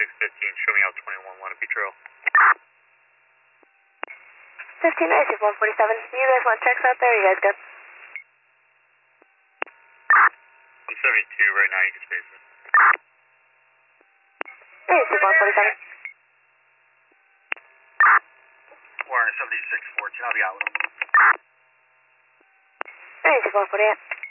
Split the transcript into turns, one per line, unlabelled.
show me out 21, Wanapee Trail.
15, I see 147. You guys want checks out there? You guys good?
172 right now, you can space it.
I see 147.
476, 14, I'll be out with them.
I see 148.